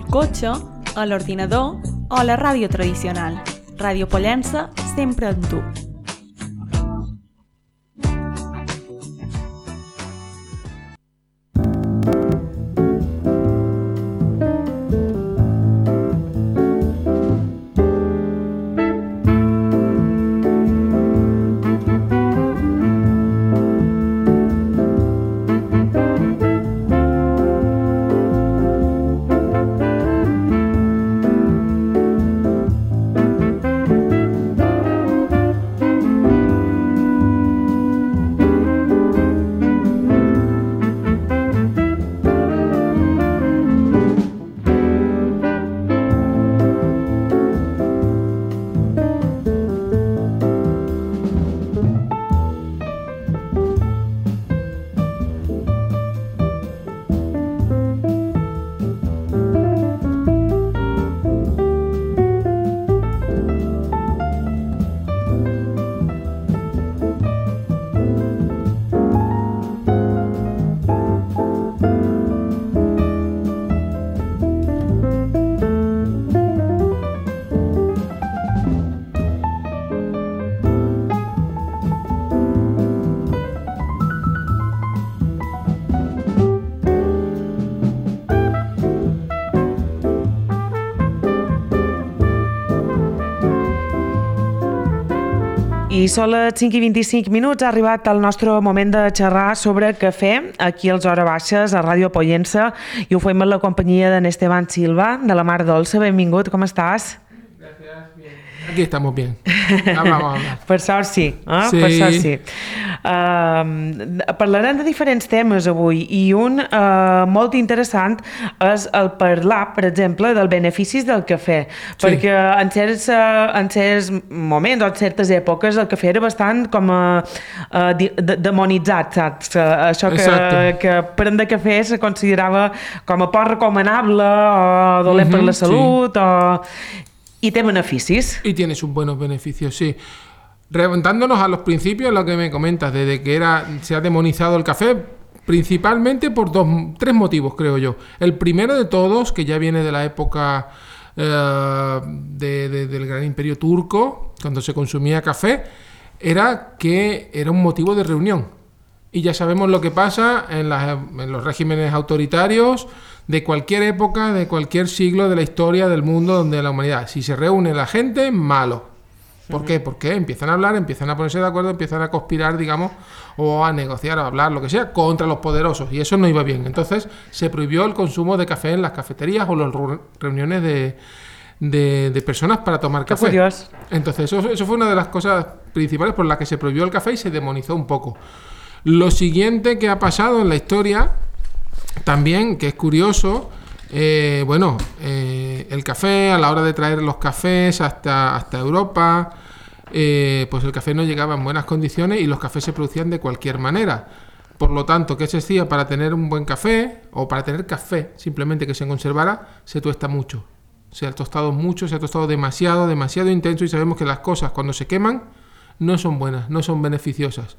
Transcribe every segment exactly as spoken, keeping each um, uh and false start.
cotxe, a l'ordinador o a la ràdio tradicional. Ràdio Pollença, sempre amb tu. I són les cinc i vint-i-cinc minuts, ha arribat el nostre moment de xerrar sobre cafè, aquí als Hora Baixes, a Ràdio Pollença, i ho fem amb la companyia d'en Esteban Silva, de la Mar Dolça. Benvingut, com estàs? Gràcies, bien. Aquí estamos bien. Vamos a hablar. Per sort sí, eh? Sí. Per sort sí. Uh, parlarem de diferents temes avui, i un uh, molt interessant és el parlar, per exemple, dels beneficis del cafè, sí. Perquè en certs, uh, en certs moments o en certes èpoques el cafè era bastant com a uh, de, de, demonitzat, saps? Uh, això que, que prendre cafè se considerava com a poc recomanable o dolent uh-huh, per la salut, sí. o... Y tiene beneficios. Y tiene sus buenos beneficios, sí. Remontándonos a los principios, lo que me comentas, desde que era se ha demonizado el café, principalmente por dos, tres motivos, creo yo. El primero de todos, que ya viene de la época eh, de, de, del gran imperio turco, cuando se consumía café, era que era un motivo de reunión. Y ya sabemos lo que pasa en, las, en los regímenes autoritarios de cualquier época, de cualquier siglo de la historia del mundo, donde la humanidad, si se reúne la gente, malo. ¿Por uh-huh. qué? Porque empiezan a hablar, empiezan a ponerse de acuerdo, empiezan a conspirar, digamos, o a negociar, a hablar, lo que sea, contra los poderosos, y eso no iba bien. Entonces se prohibió el consumo de café en las cafeterías o las reuniones de, de, de personas para tomar café. ¡Qué curioso! Entonces eso, eso fue una de las cosas principales por las que se prohibió el café y se demonizó un poco. Lo siguiente que ha pasado en la historia, también, que es curioso, eh, bueno, eh, el café, a la hora de traer los cafés hasta, hasta Europa, eh, pues el café no llegaba en buenas condiciones y los cafés se producían de cualquier manera. Por lo tanto, ¿qué se decía? Para tener un buen café, o para tener café, simplemente que se conservara, se tuesta mucho. Se ha tostado mucho, se ha tostado demasiado, demasiado intenso, y sabemos que las cosas cuando se queman no son buenas, no son beneficiosas.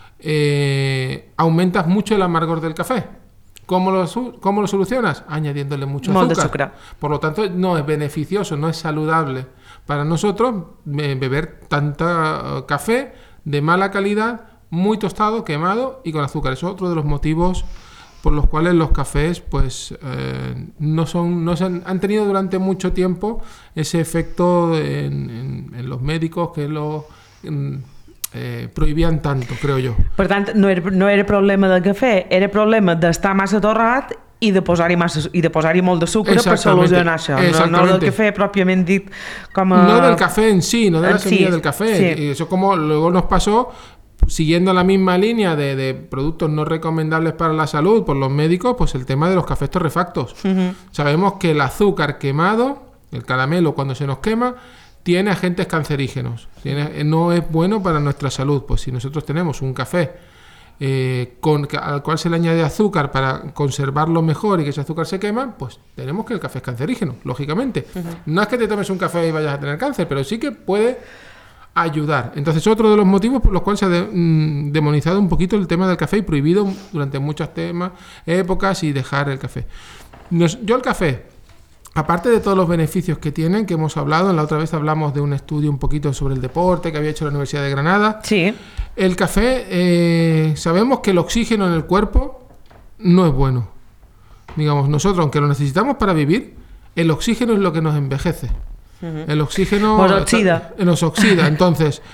Eh, aumentas mucho el amargor del café. ¿Cómo lo, ¿Cómo lo solucionas? Añadiéndole mucho azúcar. Por lo tanto, no es beneficioso, no es saludable para nosotros eh, beber tanta uh, café de mala calidad, muy tostado, quemado y con azúcar. Eso es otro de los motivos por los cuales los cafés pues eh, no son no se han, han tenido durante mucho tiempo ese efecto en, en, en los médicos que lo... En, Eh, prohibien tanto, creo jo. Per tant, no era, no era problema del cafè, era problema d'estar massa torrat i de posar-hi massa, i de posar-hi molt de sucre per solucionar això. No, no del café pròpiament dit com a... No del café en sí, no de la semilla sí, del café. Sí. Y eso como luego nos pasó, siguiendo la misma línea de, de productos no recomendables para la salud por los médicos, pues el tema de los cafés torrefactos. Uh-huh. Sabemos que el azúcar quemado, el caramelo cuando se nos quema, tiene agentes cancerígenos, tiene, no es bueno para nuestra salud. Pues si nosotros tenemos un café eh, con, al cual se le añade azúcar para conservarlo mejor y que ese azúcar se quema, pues tenemos que el café es cancerígeno, lógicamente. Uh-huh. No es que te tomes un café y vayas a tener cáncer, pero sí que puede ayudar. Entonces, otro de los motivos por los cuales se ha de, mm, demonizado un poquito el tema del café y prohibido durante muchas temas, épocas y dejar el café. Nos, yo el café aparte de todos los beneficios que tienen, que hemos hablado, la otra vez hablamos de un estudio un poquito sobre el deporte que había hecho la Universidad de Granada. Sí. El café, eh, sabemos que el oxígeno en el cuerpo no es bueno. Digamos, nosotros, aunque lo necesitamos para vivir, el oxígeno es lo que nos envejece. Uh-huh. El oxígeno nos oxida. Está, nos oxida. Entonces,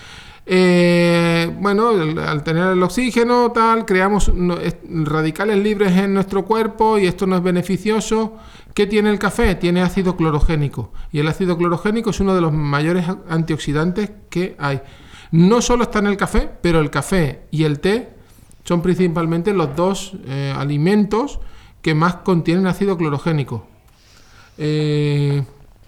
eh, bueno, el, al tener el oxígeno, tal, creamos no, es, radicales libres en nuestro cuerpo y esto no es beneficioso. ¿Qué tiene el café? Tiene ácido clorogénico. Y el ácido clorogénico es uno de los mayores antioxidantes que hay. No solo está en el café, pero el café y el té son principalmente los dos eh, alimentos que más contienen ácido clorogénico. Eh,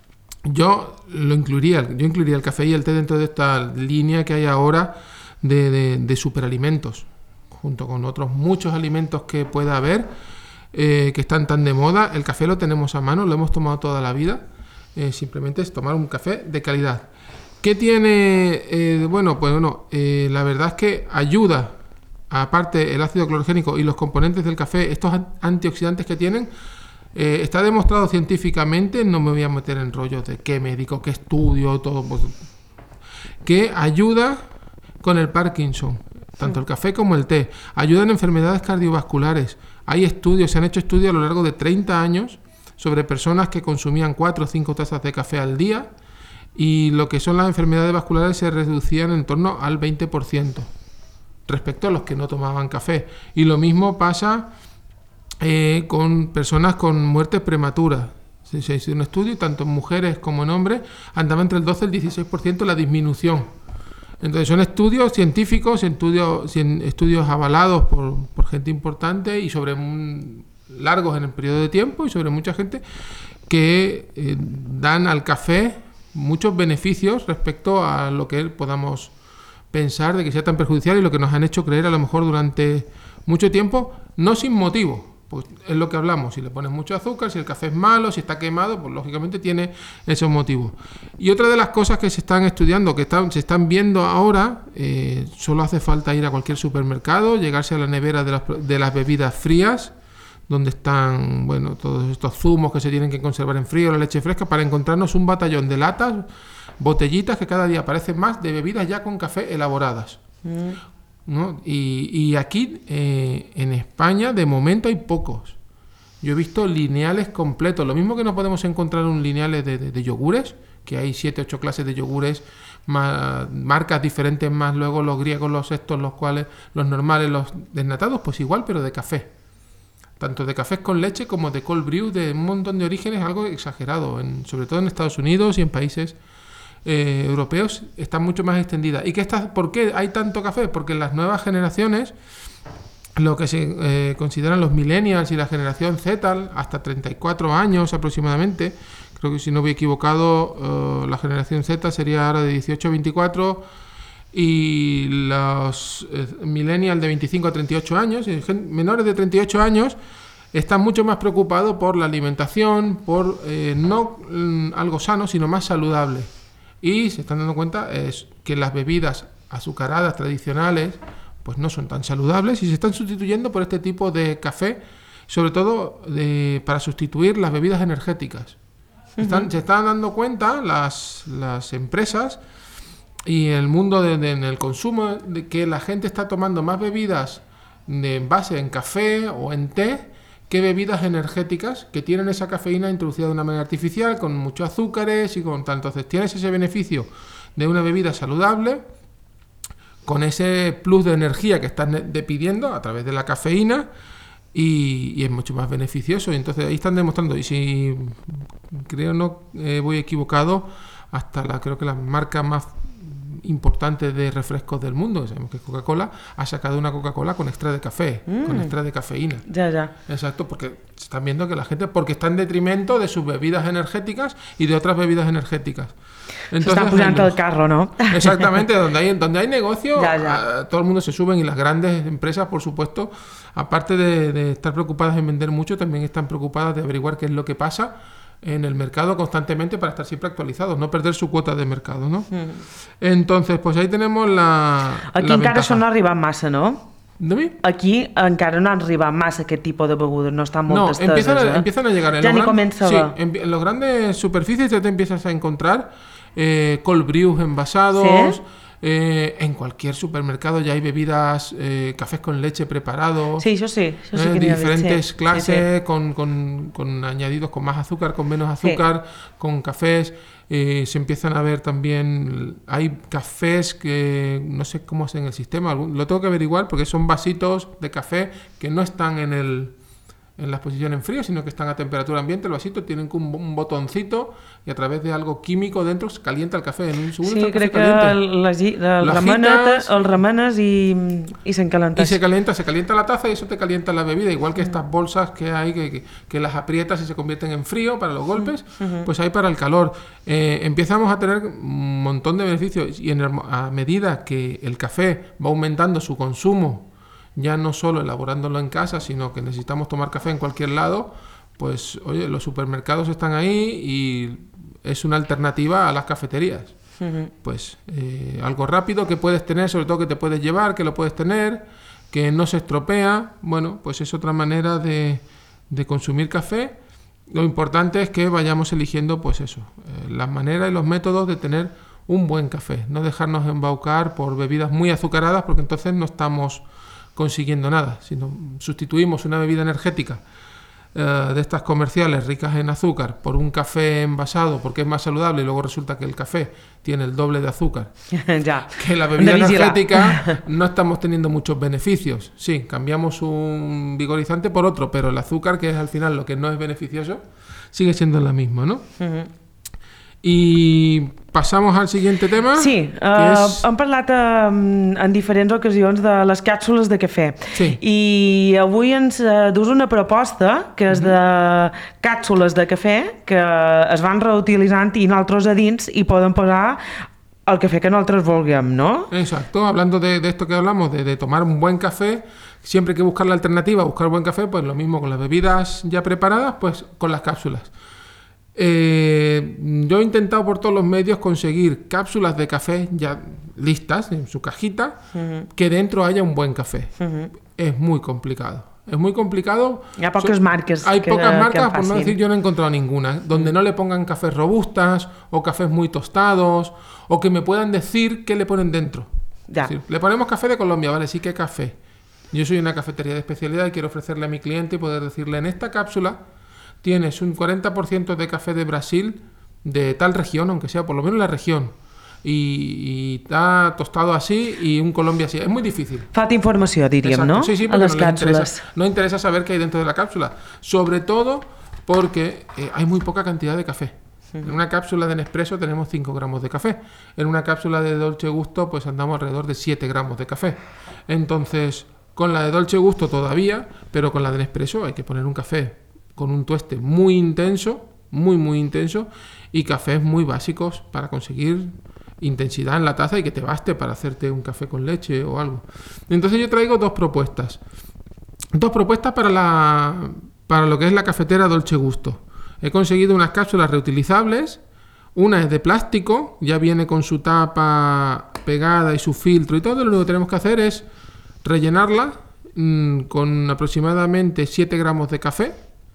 yo lo incluiría, yo incluiría el café y el té dentro de esta línea que hay ahora de, de, de superalimentos, junto con otros muchos alimentos que pueda haber, eh, que están tan de moda. El café lo tenemos a mano, lo hemos tomado toda la vida, eh, simplemente es tomar un café de calidad. ¿Qué tiene? Eh, bueno, pues bueno, eh, la verdad es que ayuda, aparte el ácido clorogénico y los componentes del café, estos antioxidantes que tienen, eh, está demostrado científicamente, no me voy a meter en rollos de qué médico, qué estudio, todo, pues, que ayuda con el Parkinson, tanto el café como el té, ayuda en enfermedades cardiovasculares. Hay estudios, se han hecho estudios a lo largo de treinta años sobre personas que consumían cuatro o cinco tazas de café al día, y lo que son las enfermedades vasculares se reducían en torno al veinte por ciento respecto a los que no tomaban café. Y lo mismo pasa eh, con personas con muertes prematuras. Se, se hizo un estudio, tanto en mujeres como en hombres, andaba entre el doce y el dieciséis por ciento la disminución. Entonces son estudios científicos, estudios, estudios avalados por, por gente importante y sobre un, largos en el periodo de tiempo y sobre mucha gente que eh, dan al café muchos beneficios respecto a lo que podamos pensar de que sea tan perjudicial y lo que nos han hecho creer a lo mejor durante mucho tiempo, no sin motivo, pues es lo que hablamos, si le pones mucho azúcar, si el café es malo, si está quemado, pues lógicamente tiene esos motivos. Y otra de las cosas que se están estudiando, que están, se están viendo ahora, eh, solo hace falta ir a cualquier supermercado, llegarse a la nevera de las, de las bebidas frías, donde están, bueno, todos estos zumos que se tienen que conservar en frío, la leche fresca, para encontrarnos un batallón de latas, botellitas que cada día aparecen más de bebidas ya con café elaboradas. Mm. ¿No? Y, y aquí, eh, en España, de momento hay pocos. Yo he visto lineales completos, lo mismo que no podemos encontrar un lineales de, de, de yogures, que hay siete, ocho clases de yogures, más, marcas diferentes, más luego los griegos, los estos, los cuales, los normales, los desnatados, pues igual, pero de café. Tanto de cafés con leche como de cold brew, de un montón de orígenes, algo exagerado, en, sobre todo en Estados Unidos y en países eh, europeos, está mucho más extendida. ¿Y qué está, por qué hay tanto café? Porque las nuevas generaciones, lo que se eh, consideran los millennials y la generación Z, hasta treinta y cuatro años aproximadamente, creo que si no voy equivocado, uh, la generación Z sería ahora de dieciocho a veinticuatro, y los eh, millennials de veinticinco a treinta y ocho años, y menores de treinta y ocho años, están mucho más preocupados por la alimentación, por eh, no mm, algo sano, sino más saludable. Y se están dando cuenta es que las bebidas azucaradas tradicionales pues no son tan saludables y se están sustituyendo por este tipo de café, sobre todo de, para sustituir las bebidas energéticas. Uh-huh. Están, se están dando cuenta las, las empresas y el mundo de, de, en el consumo, de que la gente está tomando más bebidas de base en café o en té que bebidas energéticas que tienen esa cafeína introducida de una manera artificial, con muchos azúcares y con tal. Entonces tienes ese beneficio de una bebida saludable con ese plus de energía que estás de pidiendo a través de la cafeína y, y es mucho más beneficioso. Y entonces ahí están demostrando, y si creo no eh, voy equivocado, hasta la creo que la marca más importante de refrescos del mundo, sabemos que Coca-Cola ha sacado una Coca-Cola con extra de café, mm. con extra de cafeína. Ya, ya. Exacto, porque se están viendo que la gente, porque está en detrimento de sus bebidas energéticas y de otras bebidas energéticas. Entonces, se están poniendo el carro, ¿no? Exactamente, donde hay, donde hay negocio, ya, ya. A, todo el mundo se suben, y las grandes empresas, por supuesto, aparte de, de estar preocupadas en vender mucho, también están preocupadas de averiguar qué es lo que pasa en el mercado constantemente para estar siempre actualizados, no perder su cuota de mercado, ¿no? Mm. Entonces, pues ahí tenemos la Aquí la encara ventaja. això no arriba massa, no? ¿De mí? Aquí encara no han arribat massa aquest tipus de begudes, no estan molt No, esteses. empiezan a, eh? empiezan a llegar. En Ya los ni gran- comienza Sí, va. en, en las grandes superficies ya te empiezas a encontrar eh, cold brews envasados. ¿Sí? eh, en cualquier supermercado ya hay bebidas, eh, cafés con leche preparados. Sí, això sí, això sí eh, que n'hi ha diferentes sí. clases Sí, sí. Con, con, con añadidos con más azúcar, con menos azúcar, con cafés. Eh, se empiezan a ver también, hay cafés que no sé cómo hacen el sistema, algún- lo tengo que averiguar porque son vasitos de café que no están en el en la exposición en frío, sino que están a temperatura ambiente. El vasito tienen un, un botoncito y a través de algo químico dentro se calienta el café. En un segundo Sí, está el crec café que caliente. el, la, gi- el, Lo remeneta, agitas. el remenes i, i Y s'encalenta. se calienta, se calienta la taza y eso te calienta la bebida, igual que estas bolsas que hay que, que, que las aprietas y se convierten en frío para los golpes, pues hay para el calor. Eh, empezamos a tener un montón de beneficios y en el- a medida que el café va aumentando su consumo, ya no solo elaborándolo en casa, sino que necesitamos tomar café en cualquier lado, pues oye, los supermercados están ahí y es una alternativa a las cafeterías. Pues eh, algo rápido que puedes tener, sobre todo que te puedes llevar, que lo puedes tener, que no se estropea. Bueno, pues es otra manera de, de consumir café. Lo importante es que vayamos eligiendo, pues eso, eh, las maneras y los métodos de tener un buen café. No dejarnos embaucar por bebidas muy azucaradas, porque entonces no estamos consiguiendo nada. Si no sustituimos una bebida energética eh, de estas comerciales ricas en azúcar por un café envasado porque es más saludable y luego resulta que el café tiene el doble de azúcar Ja. que la Hem bebida de vigilar. energética, no estamos teniendo muchos beneficios. Sí, cambiamos un vigorizante por otro, pero el azúcar, que es al final lo que no es beneficioso, sigue siendo la misma, ¿no? I passamos al siguiente tema. Sí, que uh, és... hem parlat uh, en diferents ocasions de les càpsules de cafè. Sí. I avui ens uh, dus una proposta que és de càpsules de cafè que es van reutilitzant i nosaltres a dins i poden posar el cafè que nosaltres vulguem, no? Exacto, hablando de, de esto que hablamos, de, de tomar un buen café, siempre hay que buscar la alternativa, buscar buen café, pues lo mismo con las bebidas ya preparadas, pues con las cápsulas. Eh, yo he intentado por todos los medios conseguir cápsulas de café ya listas en su cajita, uh-huh. que dentro haya un buen café. Uh-huh. Es muy complicado. Es muy complicado. Hi ha poques so, marques. Hay que, pocas marcas, que por no decir yo no he encontrado ninguna, donde uh-huh. no le pongan cafés robustas o cafés muy tostados o que me puedan decir qué le ponen dentro. Ya. Es decir, le ponemos café de Colombia, vale, sí, ¿qué café? Yo soy una cafetería de especialidad y quiero ofrecerle a mi cliente y poder decirle en esta cápsula tienes un cuarenta por ciento de café de Brasil de tal región, aunque sea por lo menos la región, y, y está tostado así y un Colombia así. Es muy difícil. Falta informació, diríem, Exacto. no? Sí, sí, a porque les no, les càpsules. interesa, no interesa saber qué hay dentro de la cápsula. Sobre todo porque eh, hay muy poca cantidad de café. En una cápsula de Nespresso tenemos cinco gramos de café. En una cápsula de Dolce Gusto pues andamos alrededor de siete gramos de café. Entonces, con la de Dolce Gusto todavía, pero con la de Nespresso hay que poner un café con un tueste muy intenso, muy muy intenso, y cafés muy básicos para conseguir intensidad en la taza y que te baste para hacerte un café con leche o algo. Entonces yo traigo dos propuestas. Dos propuestas para la para lo que es la cafetera Dolce Gusto. He conseguido unas cápsulas reutilizables. Una es de plástico, ya viene con su tapa pegada y su filtro y todo. Lo único que tenemos que hacer es rellenarla mmm, con aproximadamente siete gramos de café,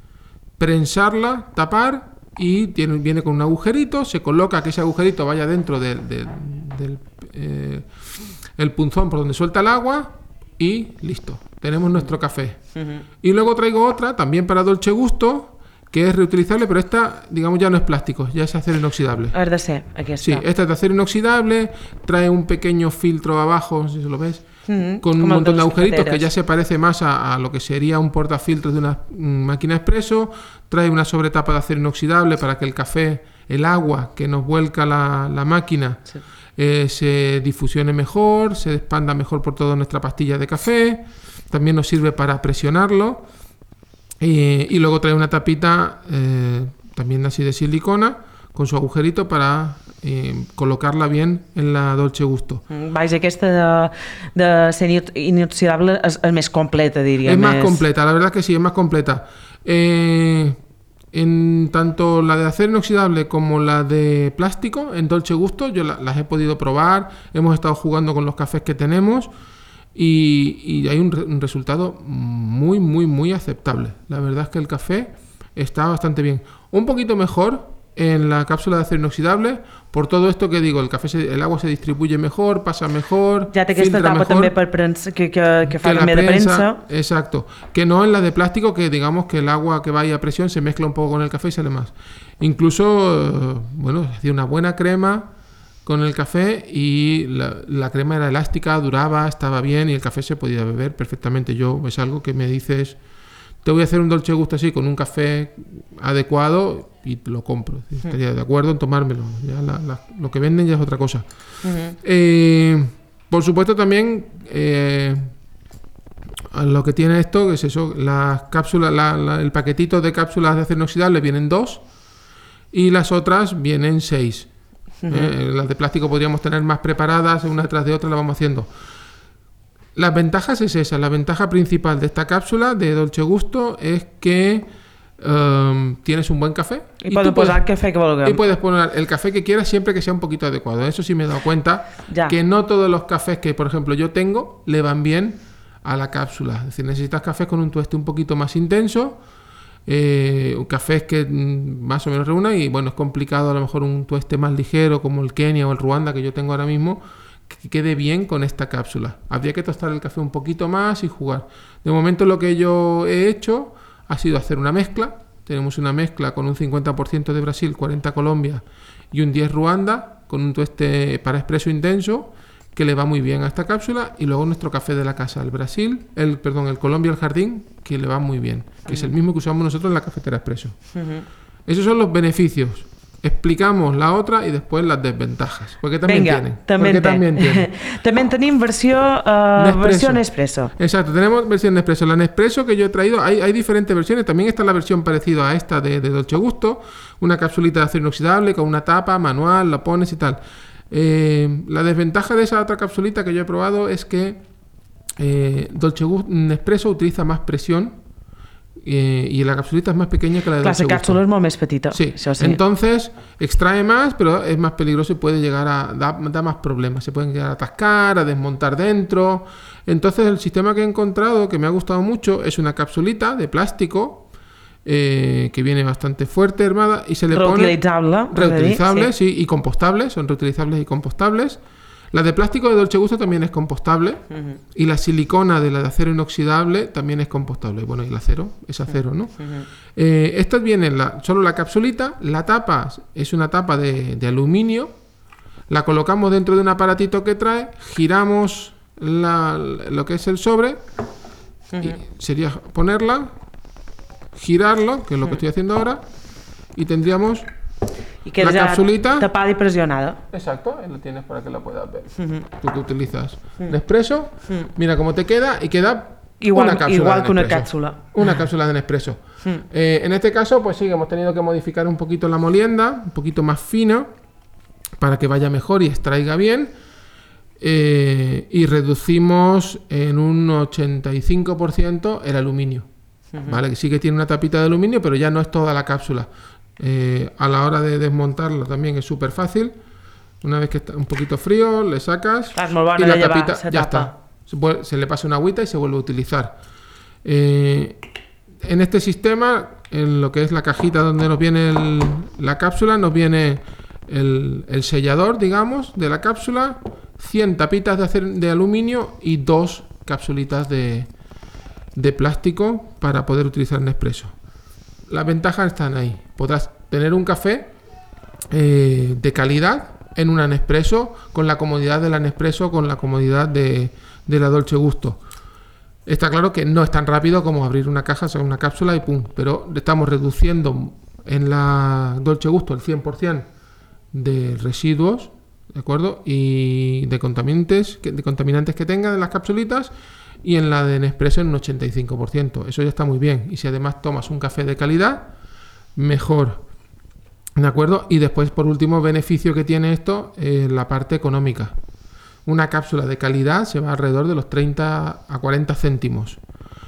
prensarla, tapar y tiene, viene con un agujerito. Se coloca que ese agujerito vaya dentro del, del, del eh, el punzón por donde suelta el agua y listo, tenemos nuestro café. Uh-huh. Y luego traigo otra también para Dolce Gusto, que es reutilizable, pero esta, digamos, ya no es plástico, ya es acero inoxidable. Ha de ser aquesta. Sí, esta es de acero inoxidable, trae un pequeño filtro abajo, no sé si lo ves, mm-hmm. con un montón de agujeritos que ya se parece más a, a lo que sería un portafiltros de una mm, máquina expreso. Trae una sobretapa de acero inoxidable para que el café, el agua que nos vuelca la, la máquina, sí. eh, se difusione mejor, se expanda mejor por toda nuestra pastilla de café. También nos sirve para presionarlo. Y, y luego trae una tapita eh, también así de silicona con su agujerito para eh, colocarla bien en la Dolce Gusto. Vaja, aquesta de, de ser inoxidable és, és més completa, diríem. Es más completa, la verdad que sí, es más completa. Eh, en tanto la de acero inoxidable como la de plástico, en Dolce Gusto, yo la, las he podido probar, hemos estado jugando con los cafés que tenemos y, y hay un, re, un resultado muy, muy, muy aceptable. La verdad es que el café está bastante bien. Un poquito mejor en la cápsula de acero inoxidable, por todo esto que digo, el café se, el agua se distribuye mejor, pasa mejor, ja té aquesta filtra tapa mejor, també per premsa, que, que, que fa que la també de prensa, premsa. exacto, que no en la de plástico, que digamos que el agua que vaya a presión se mezcla un poco con el café y sale más. Incluso, eh, bueno, hacía una buena crema con el café y la, la crema era elástica, duraba, estaba bien y el café se podía beber perfectamente. Yo, es algo que me dices, te voy a hacer un dolce gusto así con un café adecuado y lo compro. Estaría de acuerdo en tomármelo. Ya la, la, lo que venden ya es otra cosa. Uh-huh. Eh, por supuesto también eh, lo que tiene esto, que es eso, las cápsulas, la, la, el paquetito de cápsulas de acero inoxidable vienen dos y las otras vienen seis. Uh-huh. Eh, las de plástico podríamos tener más preparadas, una detrás de otra, las vamos haciendo. Las ventajas es esa, la ventaja principal de esta cápsula de Dolce Gusto es que um, tienes un buen café. Y, y puedes poner el café que vulguem. Y puedes poner el café que quieras siempre que sea un poquito adecuado. Eso sí me he dado cuenta ya. Que no todos los cafés que, por ejemplo, yo tengo le van bien a la cápsula. Es decir, necesitas cafés con un tueste un poquito más intenso, eh, cafés que más o menos reúnan y bueno, es complicado a lo mejor un tueste más ligero como el Kenia o el Ruanda que yo tengo ahora mismo, que quede bien con esta cápsula. Habría que tostar el café un poquito más y jugar. De momento lo que yo he hecho ha sido hacer una mezcla. Tenemos una mezcla con un cincuenta por ciento de Brasil, cuarenta Colombia y un diez Ruanda, con un tueste para expreso intenso que le va muy bien a esta cápsula, y luego nuestro café de la casa, el Brasil, el perdón, el Colombia, el Jardín, que le va muy bien, que uh-huh. es el mismo que usamos nosotros en la cafetera expreso. Uh-huh. Esos son los beneficios. Explicamos la otra y después las desventajas, porque también Venga, tienen. També porque también tienen. També tenim versió, uh, Nespresso. versió Nespresso. Exacto, tenemos versión Nespresso. La Nespresso que yo he traído, hay, hay diferentes versiones. También está la versión parecida a esta de, de Dolce Gusto, una capsulita de acero inoxidable con una tapa manual, la pones y tal. Eh, la desventaja de esa otra capsulita que yo he probado es que eh, Dolce Gusto Nespresso utiliza más presión. Eh, y la capsulita es más pequeña que la de Dolce Gusto. La cápsula es más petita. Sí. sí, entonces extrae más, pero es más peligroso y puede llegar a dar da más problemas. Se pueden llegar a atascar, a desmontar dentro. Entonces el sistema que he encontrado, que me ha gustado mucho, es una capsulita de plástico eh, que viene bastante fuerte, armada, y se le reutilizable, pone... Reutilizable. Sí. sí, y compostables. Son reutilizables y compostables. La de plástico de Dolce Gusto también es compostable. Uh-huh. Y la silicona de la de acero inoxidable también es compostable. Bueno, y el acero es acero, ¿no? Uh-huh. Eh, estas vienen la, solo la capsulita. La tapa es una tapa de, de aluminio. La colocamos dentro de un aparatito que trae. Giramos la, lo que es el sobre. Uh-huh. Y sería ponerla, girarlo, que es lo uh-huh. que estoy haciendo ahora. Y tendríamos... Y queda la capsulita tapada y presionada. Exacto, ahí lo tienes para que la puedas ver. Uh-huh. Tú que utilizas uh-huh. Nespresso, uh-huh. mira cómo te queda y queda igual, una cápsula. Igual de que una cápsula. Una uh-huh. cápsula de Nespresso. Uh-huh. Eh, en este caso, pues sí, hemos tenido que modificar un poquito la molienda, un poquito más fino, para que vaya mejor y extraiga bien. Eh, y reducimos en un ochenta y cinco por ciento el aluminio. Uh-huh. ¿Vale? Que sí que tiene una tapita de aluminio, pero ya no es toda la cápsula. Eh, a la hora de desmontarlo también es súper fácil. Una vez que está un poquito frío, le sacas y la tapita ya está. Se, puede, se le pasa una agüita y se vuelve a utilizar. Eh, en este sistema, en lo que es la cajita donde nos viene el, la cápsula, nos viene el, el sellador, digamos, de la cápsula, cien tapitas de, acer, de aluminio y dos capsulitas de, de plástico para poder utilizar Nespresso. Las ventajas están ahí. Podrás tener un café eh, de calidad en una Nespresso, con la comodidad de la Nespresso, con la comodidad de, de la Dolce Gusto. Está claro que no es tan rápido como abrir una caja, sacar una cápsula y pum, pero estamos reduciendo en la Dolce Gusto el cien por ciento de residuos, ¿de acuerdo? Y de contaminantes, de contaminantes que tengan en las capsulitas. Y en la de Nespresso en un ochenta y cinco por ciento. Eso ya está muy bien. Y si además tomas un café de calidad, mejor. ¿De acuerdo? Y después, por último, beneficio que tiene esto, eh, la parte económica. Una cápsula de calidad se va alrededor de los treinta a cuarenta céntimos.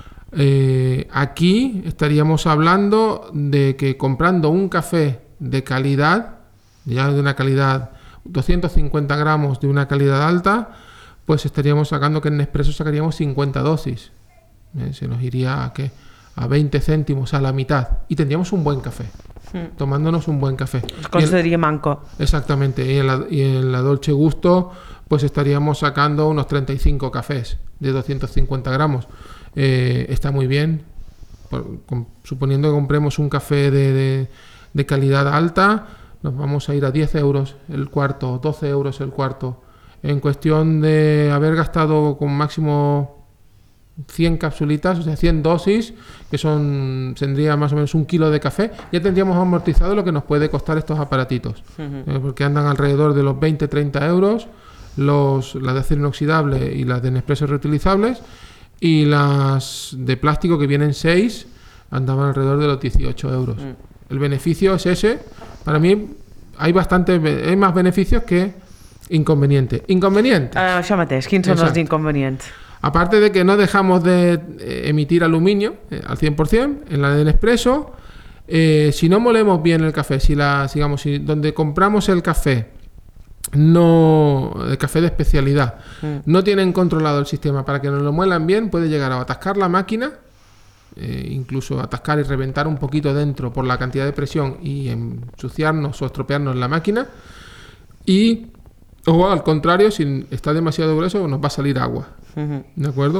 Eh, aquí estaríamos hablando de que comprando un café de calidad, ya de una calidad, doscientos cincuenta gramos de una calidad alta, pues estaríamos sacando que en Nespresso sacaríamos cincuenta dosis. ¿Eh? Se nos iría a, ¿qué? a veinte céntimos, a la mitad. Y tendríamos un buen café. Mm. Tomándonos un buen café. Consideraría manco. Exactamente. Y en, la, y en la Dolce Gusto, pues estaríamos sacando unos treinta y cinco cafés de doscientos cincuenta gramos. Eh, está muy bien. Por, con, suponiendo que compremos un café de, de, de calidad alta, nos vamos a ir a diez euros el cuarto, doce euros el cuarto. En cuestión de haber gastado con máximo cien capsulitas, o sea, cien dosis, que son tendría más o menos un kilo de café, ya tendríamos amortizado lo que nos puede costar estos aparatitos. Uh-huh. eh, porque andan alrededor de los veinte a treinta euros, los, las de acero inoxidable y las de Nespresso reutilizables, y las de plástico que vienen seis andaban alrededor de los dieciocho euros. Uh-huh. El beneficio es ese. Para mí hay bastante, hay más beneficios que inconvenientes. Inconvenientes. Uh, això mateix, quins són els inconvenients? Aparte de que no dejamos de eh, emitir aluminio eh, al cien por ciento en la de Nespresso, eh, si no molemos bien el café, si la, digamos, si donde compramos el café, no el café de especialidad, mm. no tienen controlado el sistema para que nos lo muelan bien, puede llegar a atascar la máquina, eh, incluso atascar y reventar un poquito dentro por la cantidad de presión y ensuciarnos o estropearnos la máquina, y o al contrario, si está demasiado grueso nos va a salir agua. Uh-huh. ¿De acuerdo?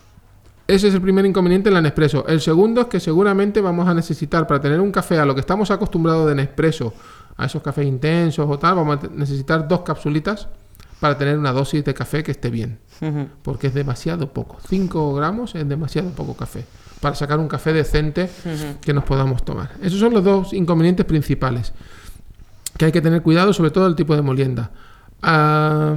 Ese es el primer inconveniente en la Nespresso. El segundo es que seguramente vamos a necesitar, para tener un café a lo que estamos acostumbrados de Nespresso, a esos cafés intensos o tal, vamos a necesitar dos capsulitas para tener una dosis de café que esté bien. Uh-huh. Porque es demasiado poco. cinco gramos es demasiado poco café para sacar un café decente uh-huh. que nos podamos tomar. Esos son los dos inconvenientes principales que hay que tener cuidado, sobre todo el tipo de molienda. Uh,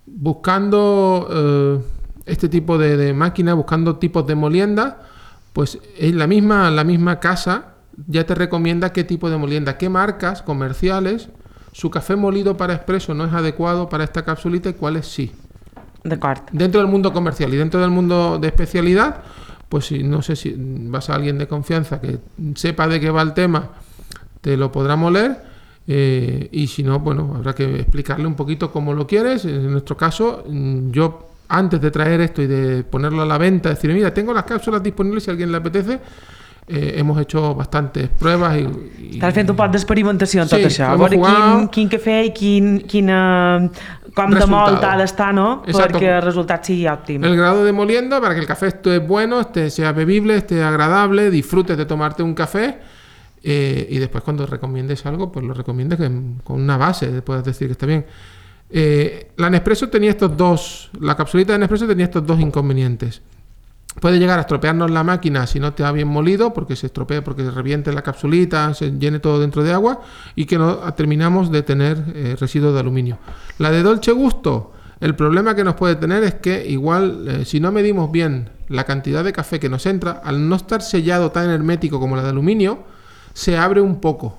buscando uh, este tipo de, de máquina, buscando tipos de molienda, pues en la misma, la misma casa ya te recomienda qué tipo de molienda, qué marcas comerciales, su café molido para expreso no es adecuado para esta capsulita y cuáles sí. De acuerdo. Dentro del mundo comercial y dentro del mundo de especialidad, pues si no sé si vas a alguien de confianza que sepa de qué va el tema, te lo podrá moler. Eh, y si no, bueno, habrá que explicarle un poquito cómo lo quieres. En nuestro caso, yo antes de traer esto y de ponerlo a la venta, decir, mira, tengo las cápsulas disponibles si a alguien le apetece, eh, hemos hecho bastantes pruebas i, i... Estàs fent un pot d'experimentació en tot sí, això, a veure quin, quin cafè i quin, quina, com de molt ha d'estar, no? Exacto. Perquè el resultat sigui òptim. El grado de molienda para que el café esté bueno, esté, sea bebible, esté agradable, disfrutes de tomarte un café. Eh, y después cuando recomiendes algo, pues lo recomiendes con, con una base, puedes decir que está bien. Eh, la Nespresso tenía estos dos, la capsulita de Nespresso tenía estos dos inconvenientes. Puede llegar a estropearnos la máquina si no está bien molido, porque se estropea, porque se reviente la capsulita, se llene todo dentro de agua y que no terminamos de tener eh, residuos de aluminio. La de Dolce Gusto, el problema que nos puede tener es que igual eh, si no medimos bien la cantidad de café que nos entra, al no estar sellado tan hermético como la de aluminio, se abre un poco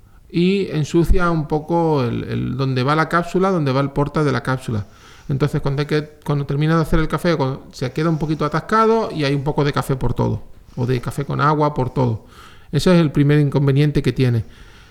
y ensucia un poco el, el donde va la cápsula, donde va el porta de la cápsula. Entonces cuando, hay que, cuando termina de hacer el café, cuando se queda un poquito atascado y hay un poco de café por todo, o de café con agua por todo. Ese es el primer inconveniente que tiene.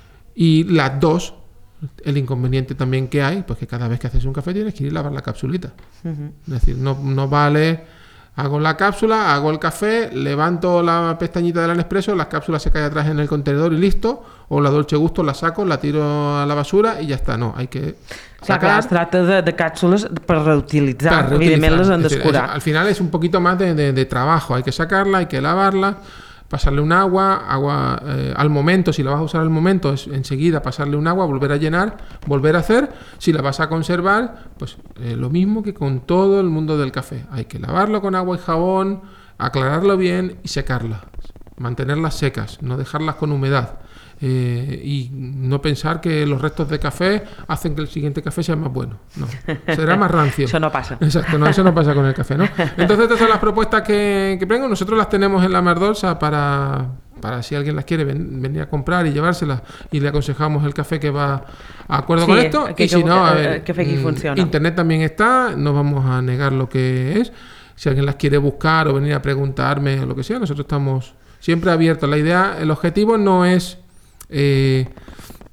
Y las dos, el inconveniente también que hay, pues que cada vez que haces un café tienes que ir a lavar la capsulita. Uh-huh. Es decir, no, no vale... Hago la cápsula, hago el café, levanto la pestañita de la Nespresso, las cápsulas se caen atrás en el contenedor y listo. O la Dolce Gusto la saco, la tiro a la basura y ya está. No, hay que sacar... Clar, es trata de, de cápsulas per reutilitzar. Per Evidentment les han d'escurar. Al final es un poquito más de, de, de trabajo. Hay que sacarla, hay que lavarla, pasarle un agua, agua eh, al momento, si la vas a usar al momento, es enseguida pasarle un agua, volver a llenar, volver a hacer. Si la vas a conservar, pues eh, lo mismo que con todo el mundo del café. Hay que lavarlo con agua y jabón, aclararlo bien y secarla. Mantenerlas secas, no dejarlas con humedad. Eh, y no pensar que los restos de café hacen que el siguiente café sea más bueno. No, será más rancio. Eso no pasa. Exacto, no, eso no pasa con el café, ¿no? Entonces estas son las propuestas que, que vengo. Nosotros las tenemos en la Merdolsa para, para si alguien las quiere ven, venir a comprar y llevárselas, y le aconsejamos el café que va a acuerdo sí, con esto. Y si no, a ver, café que funciona. Internet también está, no vamos a negar lo que es. Si alguien las quiere buscar o venir a preguntarme o lo que sea, nosotros estamos siempre abiertos. La idea, el objetivo no es... Eh,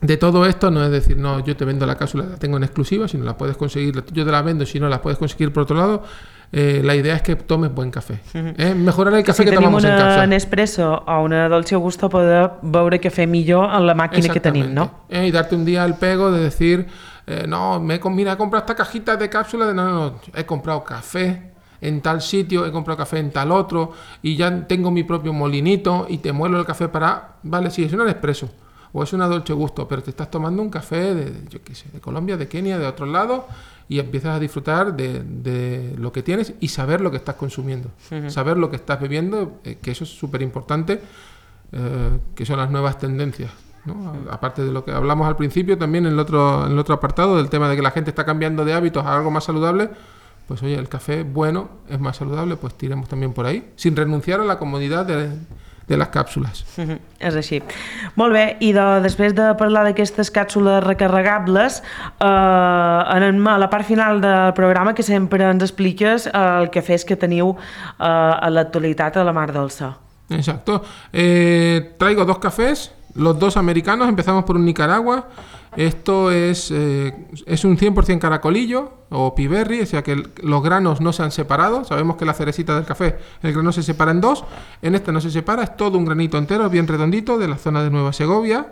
de todo esto no es decir, no, yo te vendo la cápsula, la tengo en exclusiva, si no la puedes conseguir, yo te la vendo, si no la puedes conseguir por otro lado. Eh, la idea es que tomes buen café. Uh-huh. eh? Mejorar el café si que tomamos en cápsula. Si tenim una Nespresso o una Dolce Gusto, poder beure cafè millor en la màquina que tenim, ¿no? Eh, y darte un día el pego de decir, eh, no, me he, mira, he comprado esta cajita de cápsula, de no, no, no, he comprado café en tal sitio, he comprado café en tal otro, y ya tengo mi propio molinito, y te muelo el café para... Vale, sí, es una Nespresso, o es una Dolce Gusto, pero te estás tomando un café de, yo qué sé, de Colombia, de Kenia, de otros lados, y empiezas a disfrutar de, de lo que tienes y saber lo que estás consumiendo, uh-huh. saber lo que estás bebiendo, eh, que eso es súper importante, eh, que son las nuevas tendencias, ¿no? Uh-huh. Aparte de lo que hablamos al principio, también en el otro, en el otro apartado, del tema de que la gente está cambiando de hábitos a algo más saludable, pues oye, el café bueno es más saludable, pues tiremos también por ahí, sin renunciar a la comodidad de... de les càpsules. Mm-hmm, és així. Molt bé, i de, després de parlar d'aquestes càpsules recarregables, eh, anem a la part final del programa, que sempre ens expliques el cafès que teniu eh, a l'actualitat a la Mar Dolça. Exacto. Eh, traigo dos cafés, los dos americanos. Empezamos por un Nicaragua. Esto es, eh, es un cien por ciento caracolillo o piberry, o sea que el, los granos no se han separado. Sabemos que la cerecita del café, el grano se separa en dos. En este no se separa, es todo un granito entero, bien redondito, de la zona de Nueva Segovia.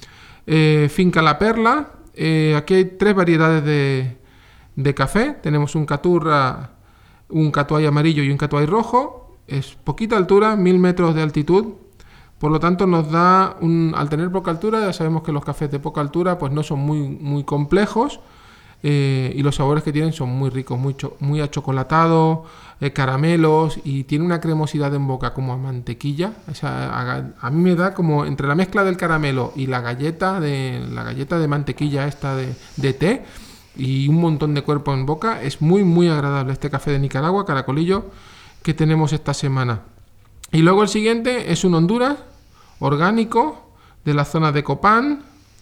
Eh, finca La Perla. Eh, aquí hay tres variedades de, de café. Tenemos un caturra, un catuay amarillo y un catuay rojo. Es poquita altura, mil metros de altitud. Por lo tanto, nos da un, al tener poca altura, ya sabemos que los cafés de poca altura pues no son muy, muy complejos, eh, y los sabores que tienen son muy ricos, muy, cho, muy achocolatados, eh, caramelos, y tiene una cremosidad en boca como a mantequilla. O sea, a, a mí me da como entre la mezcla del caramelo y la galleta de la galleta de mantequilla esta de, de té y un montón de cuerpo en boca. Es muy muy agradable este café de Nicaragua, caracolillo, que tenemos esta semana. Y luego el siguiente es un Honduras orgánico de la zona de Copán,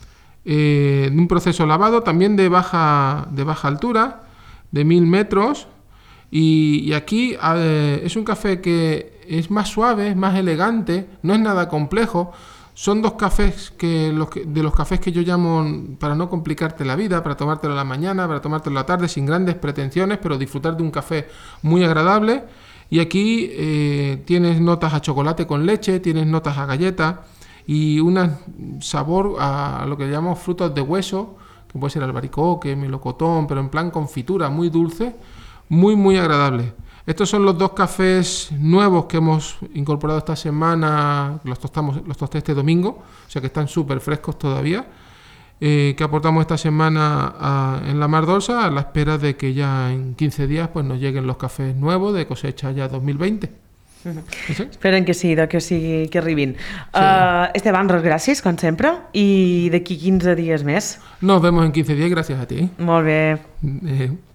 eh, de un proceso lavado también de baja, de baja altura, de mil metros. Y, y aquí eh, es un café que es más suave, es más elegante, no es nada complejo. Son dos cafés que, los que de los cafés que yo llamo para no complicarte la vida, para tomártelo a la mañana, para tomártelo a la tarde, sin grandes pretensiones, pero disfrutar de un café muy agradable. Y aquí eh, tienes notas a chocolate con leche, tienes notas a galleta y un sabor a lo que llamamos frutos de hueso, que puede ser albaricoque, melocotón, pero en plan confitura, muy dulce, muy muy agradable. Estos son los dos cafés nuevos que hemos incorporado esta semana, los tostamos, los tosté este domingo, o sea que están súper frescos todavía. Eh, que aportamos esta semana a, en la Mar Dolça, a la espera de que ya en quinze días pues, nos lleguen los cafés nuevos de cosecha ya dos mil veinte. ¿Sí? Esperem que sí, que sí, que arribin. Sí. Uh, Esteban, res gràcies, com sempre, i d'aquí quinze dies més. Nos vemos en quinze días, gràcies a ti. Molt bé. Eh.